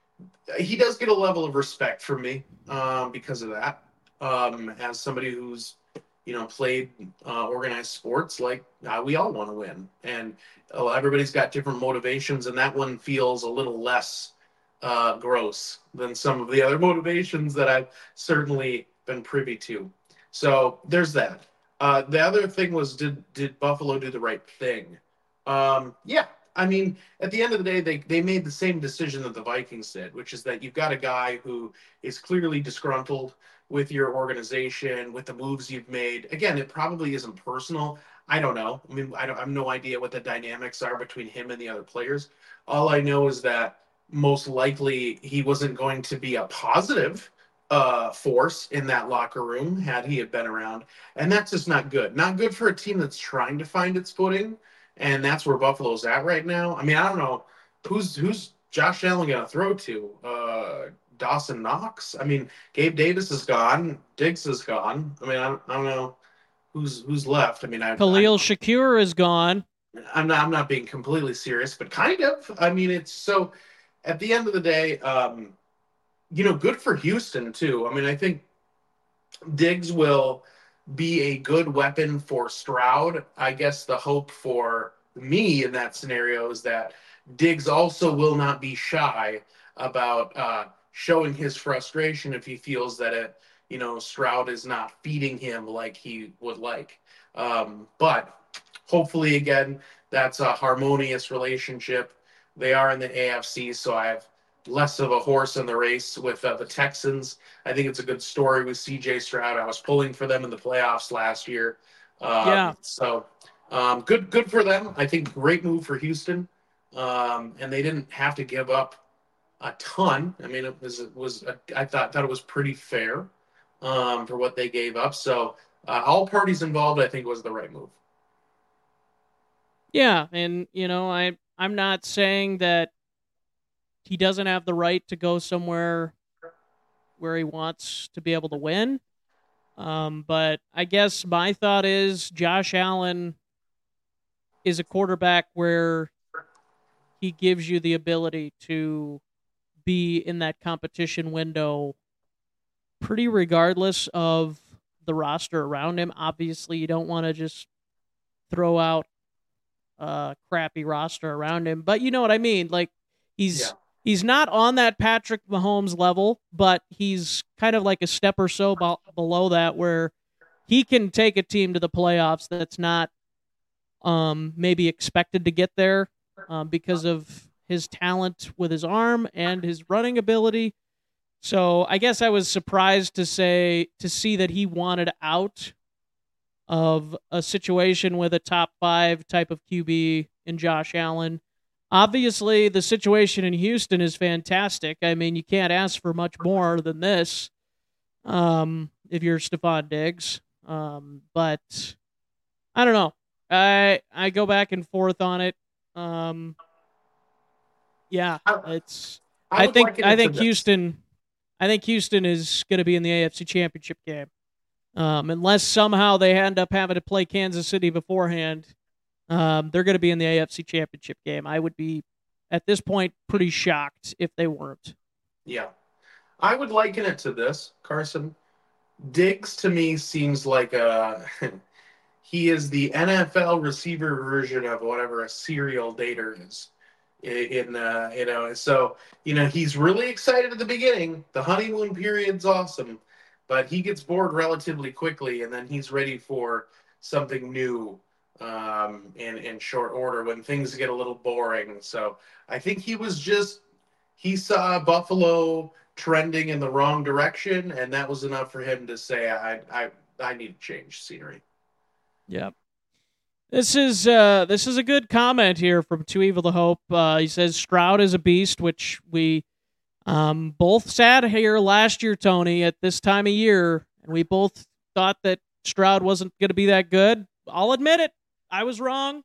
he does get a level of respect from me um, because of that. Um, as somebody who's, you know, played uh, organized sports, like uh, we all want to win. And uh, everybody's got different motivations, and that one feels a little less uh, gross than some of the other motivations that I've certainly been privy to. So there's that. Uh, the other thing was, did did Buffalo do the right thing? Um, yeah, I mean, at the end of the day, they they made the same decision that the Vikings did, which is that you've got a guy who is clearly disgruntled with your organization, with the moves you've made. Again, it probably isn't personal. I don't know. I mean, I, don't, I have no idea what the dynamics are between him and the other players. All I know is that most likely he wasn't going to be a positive uh, force in that locker room had he had been around, and that's just not good. Not good for a team that's trying to find its footing, and that's where Buffalo's at right now. I mean, I don't know who's who's Josh Allen going to throw to. Uh, Dawson Knox. I mean, Gabe Davis is gone. Diggs is gone. I mean, I don't, I don't know who's who's left. I mean, I, Khalil I Shakir is gone. I'm not I'm not being completely serious, but kind of. I mean, it's so. At the end of the day, um, you know, good for Houston too. I mean, I think Diggs will be a good weapon for Stroud. I guess the hope for me in that scenario is that Diggs also will not be shy about uh, showing his frustration if he feels that it, you know, Stroud is not feeding him like he would like. Um, but hopefully, again, that's a harmonious relationship. They are in the A F C, so I have less of a horse in the race with uh, the Texans. I think it's a good story with C J Stroud. I was pulling for them in the playoffs last year. Yeah. Um, so um, good, good for them. I think great move for Houston, um, and they didn't have to give up a ton. I mean, it was it was a, I thought thought it was pretty fair um, for what they gave up. So uh, all parties involved, I think, was the right move. Yeah, and you know, I I'm not saying that he doesn't have the right to go somewhere where he wants to be able to win. Um, but I guess my thought is Josh Allen is a quarterback where he gives you the ability to be in that competition window pretty regardless of the roster around him. Obviously, you don't want to just throw out a crappy roster around him, but you know what I mean. Like Yeah, he's he's not on that Patrick Mahomes level, but he's kind of like a step or so be- below that, where he can take a team to the playoffs that's not um, maybe expected to get there um, because of his talent with his arm and his running ability. So I guess I was surprised to say to see that he wanted out of a situation with a top five type of Q B in Josh Allen. Obviously, the situation in Houston is fantastic. I mean, you can't ask for much more than this um, if you're Stephon Diggs. Um, but I don't know. I I go back and forth on it. Um, yeah, I, it's. I I would think liken I it to think this. Houston. I think Houston is going to be in the A F C Championship game. Um, unless somehow they end up having to play Kansas City beforehand, um, they're going to be in the A F C Championship game. I would be, at this point, pretty shocked if they weren't. Yeah, I would liken it to this, Carson. Diggs to me seems like a he is the N F L receiver version of whatever a serial dater is. In uh, you know, so you know he's really excited at the beginning. The honeymoon period's awesome, but he gets bored relatively quickly, and then he's ready for something new um, in in short order when things get a little boring. So I think he was just he saw Buffalo trending in the wrong direction, and that was enough for him to say, "I I I need to change scenery." Yeah. This is uh, this is a good comment here from Too Evil to Hope. Uh, he says Stroud is a beast, which we um, both sat here last year, Tony, at this time of year, and we both thought that Stroud wasn't going to be that good. I'll admit it. I was wrong.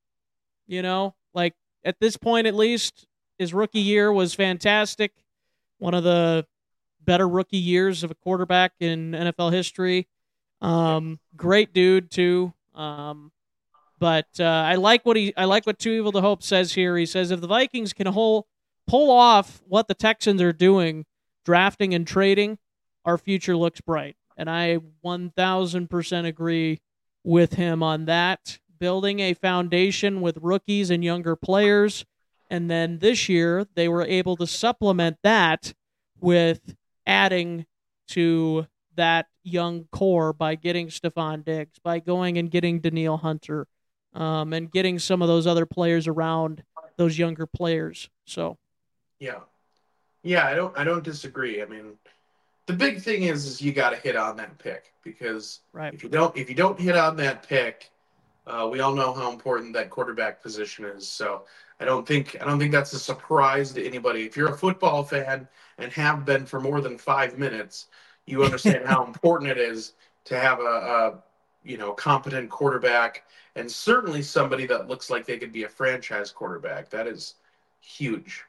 You know, like at this point, at least, his rookie year was fantastic. One of the better rookie years of a quarterback in N F L history. Yeah, Um, great dude too. Um, but uh, I like what he I like what Too Evil to Hope says here. He says if the Vikings can whole, pull off what the Texans are doing, drafting and trading, our future looks bright. And I one thousand percent agree with him on that. Building a foundation with rookies and younger players. And then this year, they were able to supplement that with adding to that young core by getting Stephon Diggs, by going and getting Danielle Hunter, um, and getting some of those other players around those younger players. So, yeah, yeah. I don't I don't disagree. I mean, the big thing is is you got to hit on that pick because right. if you don't if you don't hit on that pick, uh, we all know how important that quarterback position is. So I don't think I don't think that's a surprise to anybody. If you're a football fan and have been for more than five minutes, you understand how important it is to have a, a you know competent quarterback and certainly somebody that looks like they could be a franchise quarterback. That is huge.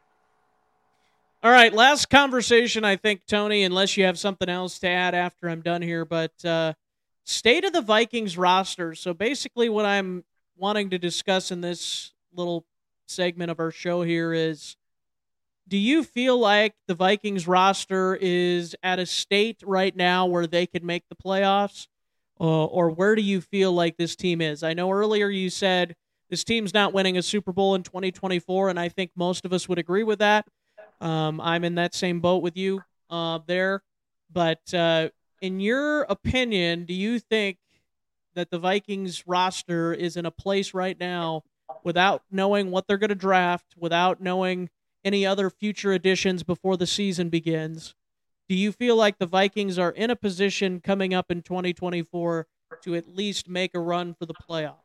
All right, last conversation, I think, Tony, unless you have something else to add after I'm done here, but uh, state of the Vikings roster. So basically, what I'm wanting to discuss in this little segment of our show here is do you feel like the Vikings roster is at a state right now where they could make the playoffs? Uh, or where do you feel like this team is? I know earlier you said this team's not winning a Super Bowl in twenty twenty-four, and I think most of us would agree with that. Um, I'm in that same boat with you uh, there. But uh, in your opinion, do you think that the Vikings roster is in a place right now without knowing what they're going to draft, without knowing any other future additions before the season begins? Do you feel like the Vikings are in a position coming up in twenty twenty-four to at least make a run for the playoffs?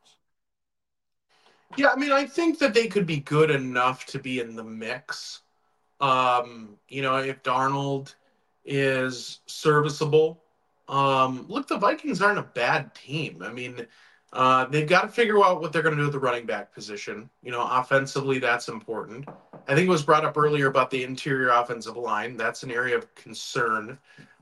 Yeah, I mean, I think that they could be good enough to be in the mix. Um, you know, if Darnold is serviceable, um, look, the Vikings aren't a bad team. I mean, uh, they've got to figure out what they're going to do with the running back position. You know, offensively, that's important. I think it was brought up earlier about the interior offensive line. That's an area of concern.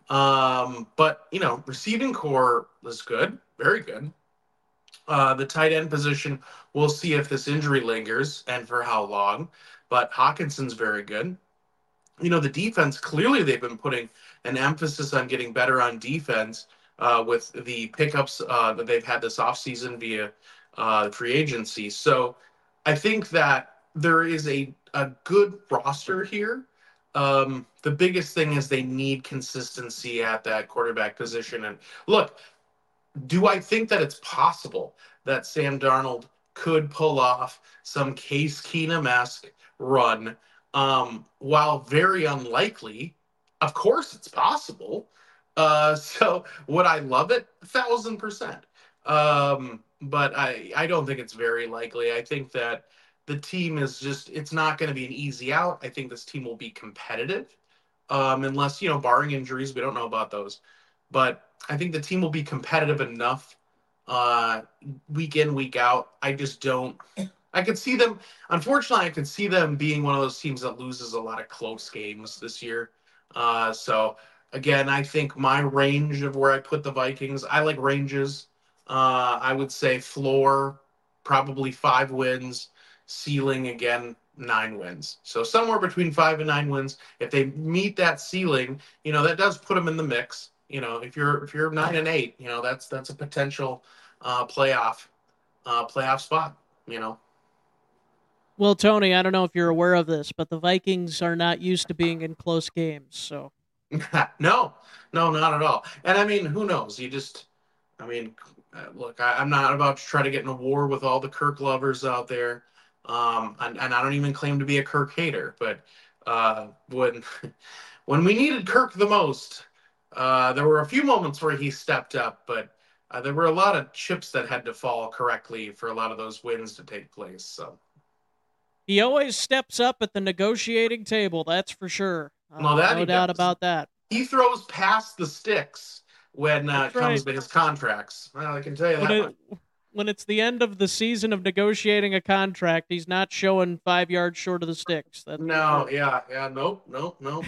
Um, but, you know, receiving core is good, very good. Uh, the tight end position, we'll see if this injury lingers and for how long. But Hawkinson's very good. You know, the defense, clearly they've been putting an emphasis on getting better on defense uh, with the pickups uh, that they've had this offseason via uh, free agency. So I think that there is a, a good roster here. Um, the biggest thing is they need consistency at that quarterback position. And look, do I think that it's possible that Sam Darnold could pull off some Case Keenum-esque run? Um, while very unlikely, of course it's possible. Uh, so would I love it? A thousand percent. Um, but I, I don't think it's very likely. I think that the team is just, it's not going to be an easy out. I think this team will be competitive. Um, unless, you know, barring injuries, we don't know about those. But I think the team will be competitive enough uh, week in, week out. I just don't. I could see them. Unfortunately, I could see them being one of those teams that loses a lot of close games this year. Uh, so again, I think my range of where I put the Vikings, I like ranges. Uh, I would say floor, probably five wins, ceiling again, nine wins. So somewhere between five and nine wins. If they meet that ceiling, you know, that does put them in the mix. You know, if you're if you're nine and eight, you know, that's that's a potential uh, playoff uh, playoff spot. You know. Well, Tony, I don't know if you're aware of this, but the Vikings are not used to being in close games. So no, no, not at all. And I mean, who knows? You just, I mean, uh, look, I, I'm not about to try to get in a war with all the Kirk lovers out there. Um, and, and I don't even claim to be a Kirk hater, but uh, when when we needed Kirk the most, uh, there were a few moments where he stepped up, but uh, there were a lot of chips that had to fall correctly for a lot of those wins to take place. So. he always steps up at the negotiating table. That's for sure. Uh, Well, that no he doubt does. about that. He throws past the sticks when uh, it That's comes right. to his contracts. Well, I can tell you When that much. it when it's the end of the season of negotiating a contract, he's not showing five yards short of the sticks. That's for No, sure. yeah, yeah, nope, nope, nope.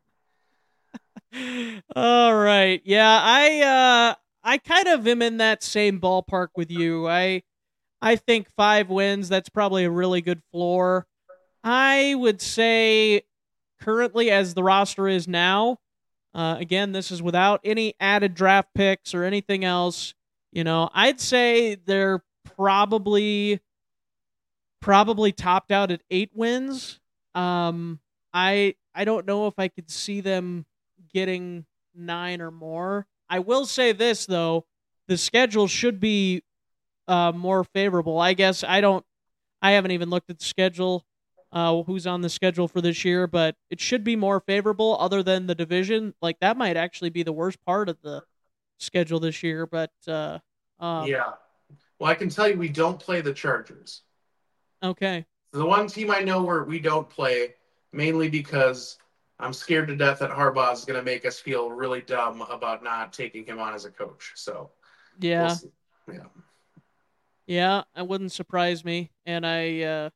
All right. Yeah, I uh I kind of am in that same ballpark with you. I I think five wins, that's probably a really good floor. I would say currently as the roster is now, uh, again, this is without any added draft picks or anything else. You know, I'd say they're probably probably topped out at eight wins. Um, I I don't know if I could see them getting nine or more. I will say this though, the schedule should be uh, more favorable. I guess I don't. I haven't even looked at the schedule. Uh, who's on the schedule for this year? But it should be more favorable. Other than the division, like that might actually be the worst part of the schedule this year. But uh, um, Yeah. Well, I can tell you we don't play the Chargers. okay. The one team I know where we don't play, mainly because I'm scared to death that Harbaugh is going to make us feel really dumb about not taking him on as a coach. So we'll Yeah, see. Yeah. yeah, it wouldn't surprise me, and I uh,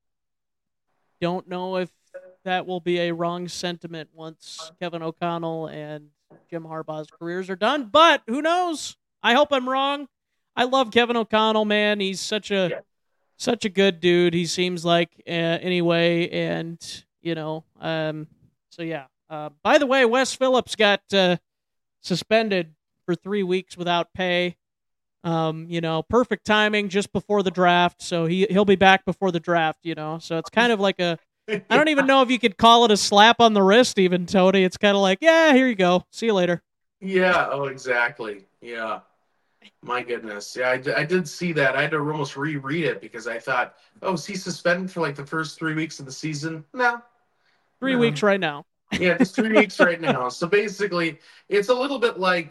don't know if that will be a wrong sentiment once Kevin O'Connell and Jim Harbaugh's careers are done. But who knows? I hope I'm wrong. I love Kevin O'Connell, man. He's such a Yeah. such a good dude. He seems like uh, anyway, and you know, um, so yeah. Uh, by the way, Wes Phillips got uh, suspended for three weeks without pay. Um, you know, perfect timing just before the draft, so he he'll be back before the draft. You know, so it's kind of like a I don't even know if you could call it a slap on the wrist, even Tony. It's kind of like, yeah, here you go. See you later. Yeah. Oh, exactly. Yeah. My goodness. Yeah, I, d- I did see that. I had to almost reread it because I thought, oh, is he suspended for like the first three weeks of the season? No, Three no. weeks right now. Yeah, just three weeks right now. So basically, it's a little bit like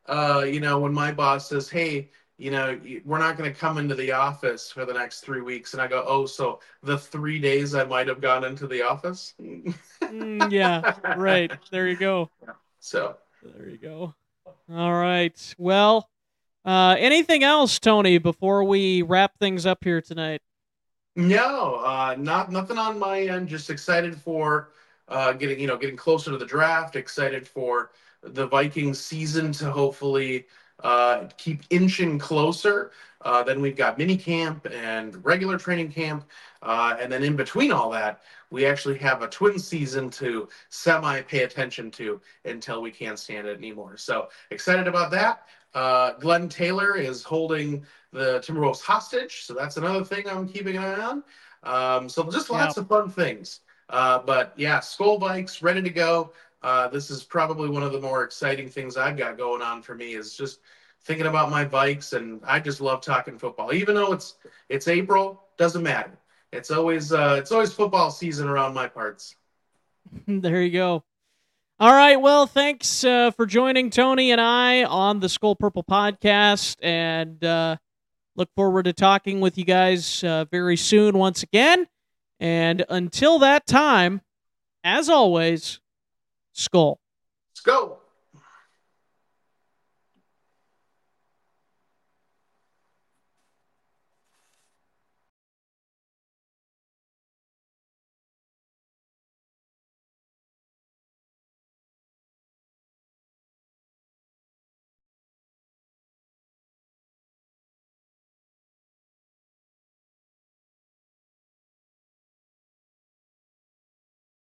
uh, you know, when my boss says, "Hey, you know, y- we're not going to come into the office for the next three weeks," and I go, "Oh, so the three days I might have gone into the office." Mm, yeah, right. There you go. So. There you go. All right. Well, uh, anything else, Tony, before we wrap things up here tonight? No, uh, not nothing on my end. Just excited for uh, getting you know getting closer to the draft. Excited for the Vikings season to hopefully uh, keep inching closer. Uh, then we've got mini camp and regular training camp, uh, and then in between all that, we actually have a twin season to semi pay attention to until we can't stand it anymore. So excited about that. Uh, Glenn Taylor is holding the Timberwolves hostage. So that's another thing I'm keeping an eye on. Um, so just Yeah. lots of fun things. Uh, but yeah, Skull Bikes ready to go. Uh, this is probably one of the more exciting things I've got going on for me is just thinking about my bikes, and I just love talking football. Even though it's it's April, doesn't matter. It's always uh, it's always football season around my parts. There you go. All right. Well, thanks uh, for joining Tony and I on the Skull Purple podcast, and uh, look forward to talking with you guys uh, very soon once again. And until that time, as always, Skull. Let's go.